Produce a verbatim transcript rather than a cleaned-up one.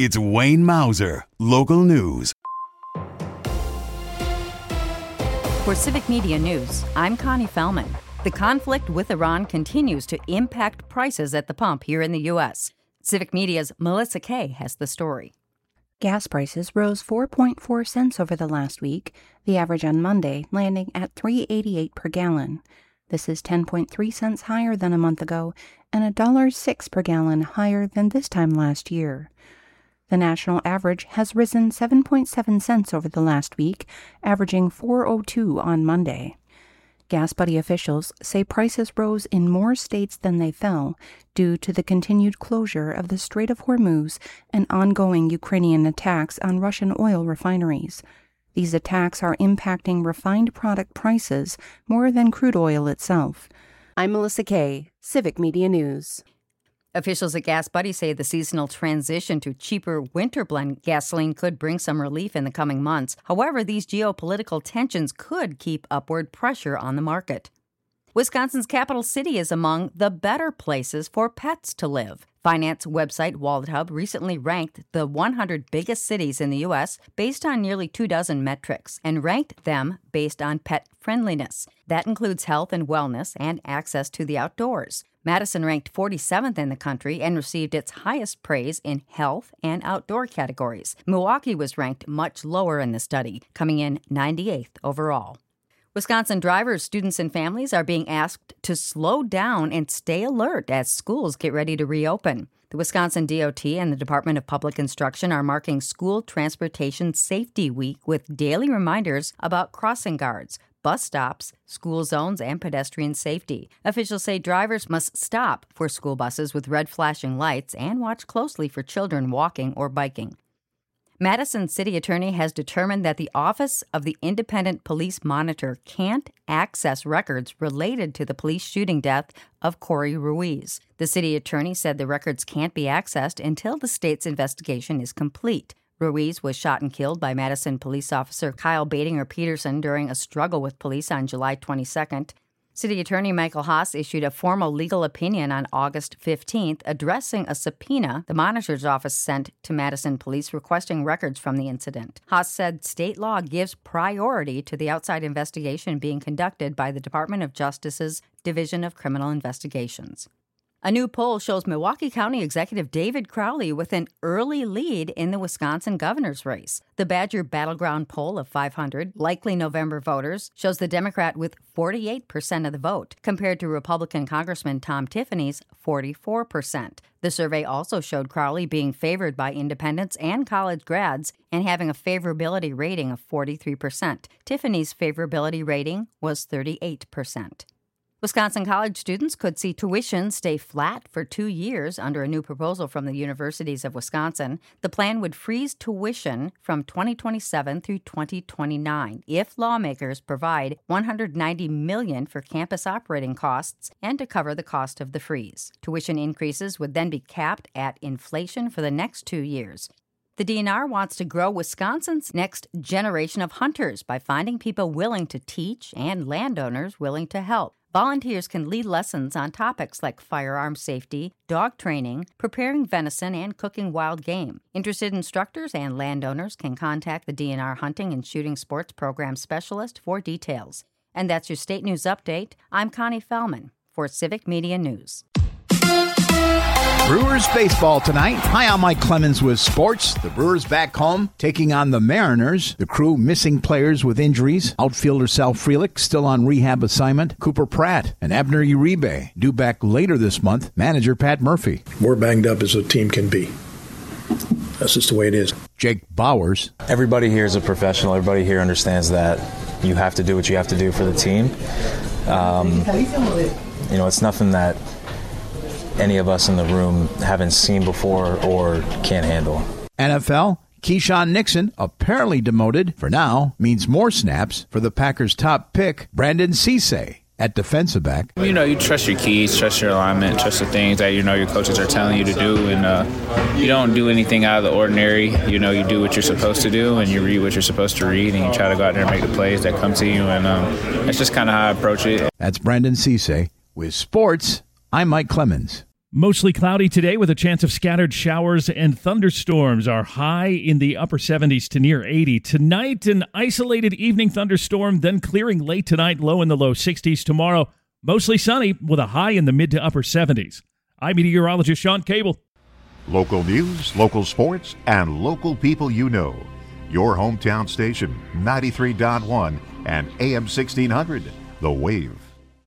It's Wayne Mauser, Local News. For Civic Media News, I'm Connie Fellman. The conflict with Iran continues to impact prices at the pump here in the U S. Civic Media's Melissa Kay has the story. Gas prices rose four point four cents over the last week, the average on Monday landing at three dollars and eighty-eight cents per gallon. This is ten point three cents higher than a month ago and one dollar and six cents per gallon higher than this time last year. The national average has risen seven point seven cents over the last week, averaging four dollars and two cents on Monday. GasBuddy officials say prices rose in more states than they fell due to the continued closure of the Strait of Hormuz and ongoing Ukrainian attacks on Russian oil refineries. These attacks are impacting refined product prices more than crude oil itself. I'm Melissa Kay, Civic Media News. Officials at GasBuddy say the seasonal transition to cheaper winter blend gasoline could bring some relief in the coming months. However, these geopolitical tensions could keep upward pressure on the market. Wisconsin's capital city is among the better places for pets to live. Finance website WalletHub recently ranked the one hundred biggest cities in the U S based on nearly two dozen metrics and ranked them based on pet friendliness. That includes health and wellness and access to the outdoors. Madison ranked forty-seventh in the country and received its highest praise in health and outdoor categories. Milwaukee was ranked much lower in the study, coming in ninety-eighth overall. Wisconsin drivers, students, and families are being asked to slow down and stay alert as schools get ready to reopen. The Wisconsin D O T and the Department of Public Instruction are marking School Transportation Safety Week with daily reminders about crossing guards, bus stops, school zones, and pedestrian safety. Officials say drivers must stop for school buses with red flashing lights and watch closely for children walking or biking. Madison City Attorney has determined that the Office of the Independent Police Monitor can't access records related to the police shooting death of Corey Ruiz. The city attorney said the records can't be accessed until the state's investigation is complete. Ruiz was shot and killed by Madison police officer Kyle Batinger Peterson during a struggle with police on July twenty-second. City Attorney Michael Haas issued a formal legal opinion on August fifteenth addressing a subpoena the monitor's office sent to Madison police requesting records from the incident. Haas said state law gives priority to the outside investigation being conducted by the Department of Justice's Division of Criminal Investigations. A new poll shows Milwaukee County Executive David Crowley with an early lead in the Wisconsin governor's race. The Badger Battleground poll of five hundred likely November voters shows the Democrat with forty-eight percent of the vote, compared to Republican Congressman Tom Tiffany's forty-four percent. The survey also showed Crowley being favored by independents and college grads and having a favorability rating of forty-three percent. Tiffany's favorability rating was thirty-eight percent. Wisconsin college students could see tuition stay flat for two years under a new proposal from the universities of Wisconsin. The plan would freeze tuition from twenty twenty-seven through twenty twenty-nine if lawmakers provide one hundred ninety million dollars for campus operating costs and to cover the cost of the freeze. Tuition increases would then be capped at inflation for the next two years. The D N R wants to grow Wisconsin's next generation of hunters by finding people willing to teach and landowners willing to help. Volunteers can lead lessons on topics like firearm safety, dog training, preparing venison, and cooking wild game. Interested instructors and landowners can contact the D N R Hunting and Shooting Sports Program Specialist for details. And that's your State News Update. I'm Connie Fellman for Civic Media News. Brewers baseball tonight. Hi, I'm Mike Clemens with sports. The Brewers back home taking on the Mariners. The Crew missing players with injuries. Outfielder Sal Frelick still on rehab assignment. Cooper Pratt and Abner Uribe due back later this month. Manager Pat Murphy. More banged up as a team can be. That's just the way it is. Jake Bowers. Everybody here is a professional. Everybody here understands that you have to do what you have to do for the team. Um, you know, it's nothing that any of us in the room haven't seen before or can't handle. N F L, Keyshawn Nixon, apparently demoted for now, means more snaps for the Packers' top pick, Brandon Cisse, at defensive back. You know, you trust your keys, trust your alignment, trust the things that, you know, your coaches are telling you to do, and uh, you don't do anything out of the ordinary. You know, you do what you're supposed to do, and you read what you're supposed to read, and you try to go out there and make the plays that come to you, and um, that's just kind of how I approach it. That's Brandon Cisse. With sports, I'm Mike Clemens. Mostly cloudy today with a chance of scattered showers and thunderstorms. Our high in the upper seventies to near eighty. Tonight, an isolated evening thunderstorm, then clearing late tonight, low in the low sixties. Tomorrow, mostly sunny with a high in the mid to upper seventies. I'm meteorologist Sean Cable. Local news, local sports, and local people you know. Your hometown station, ninety-three point one and A M sixteen hundred, The Wave.